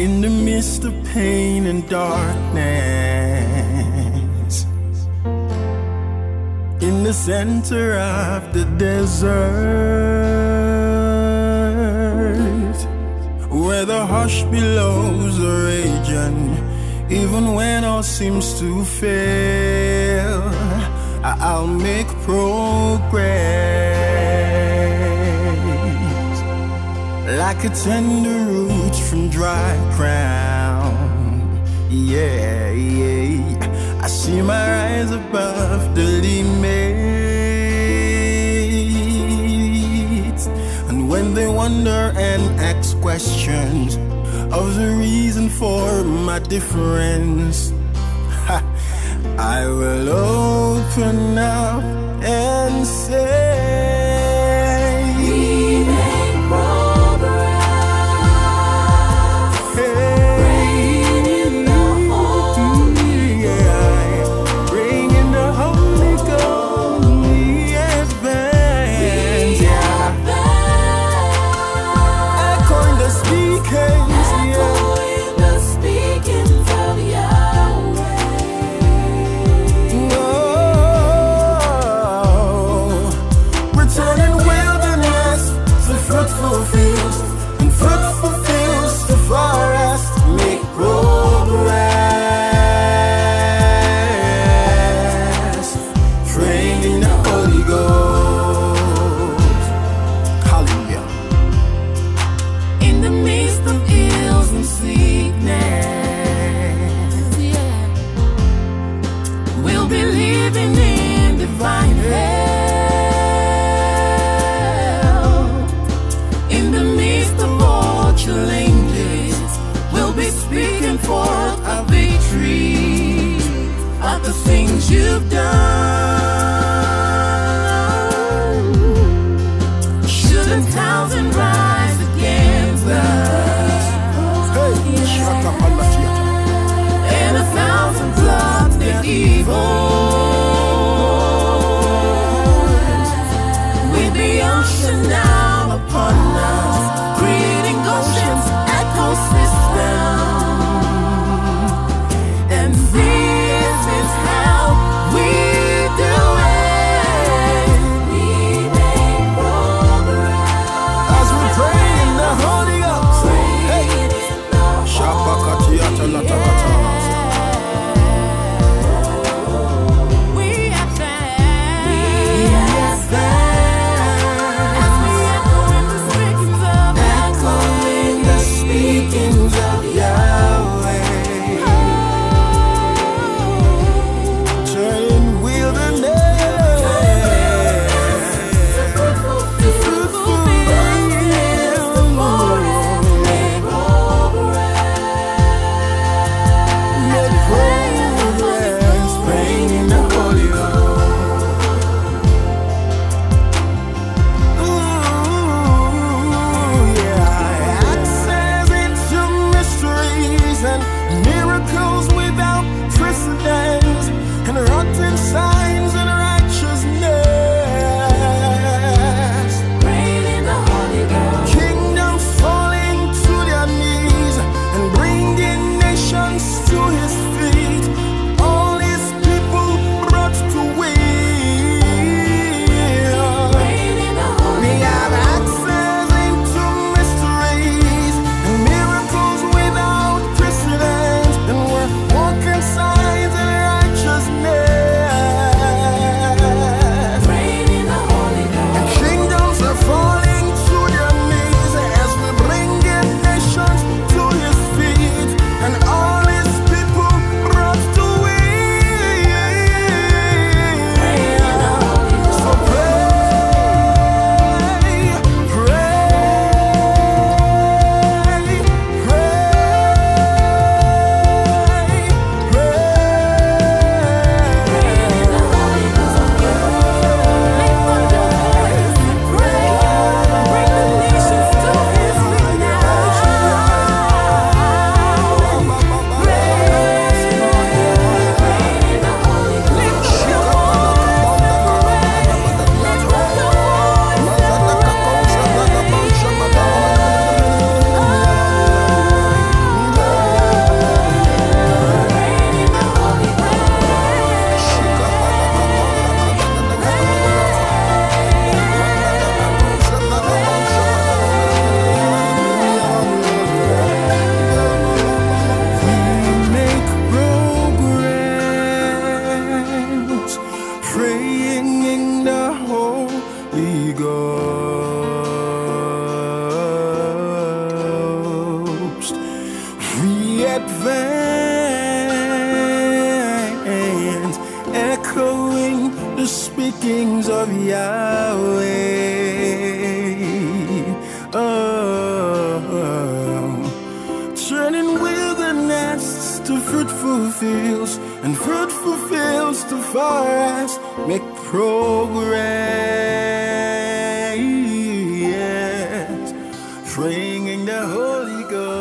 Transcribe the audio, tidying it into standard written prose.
In the midst of pain and darkness, in the center of the desert, where the harsh billows are raging, even when all seems to fail, I'll make progress, like a tender root from dry ground. Yeah, yeah, I see my rise above the limits. And when they wonder and ask questions of the reason for my difference, I will open up and say, we make progress, bringing in the Holy Ghost, bringing the Holy Ghost, we advance, echoing the speakings, echoing the speakings of Yahweh. Turning wilderness to fruitful fields, and fruitful fields to forest. Make progress, praying in the Holy Ghost. Hallelujah. In the midst of ills and sickness, we'll be living in divine health. Challenges, we'll be speaking forth a victory of the things you've done. Should 1,000 rise against us, and 1,000 plot their evil, we'll be ushering down upon us, creating Goshen's ecosystem. And this is how we things of Yahweh. Turning wilderness to fruitful fields, and fruitful fields to forests. Make progress, bringing the Holy Ghost.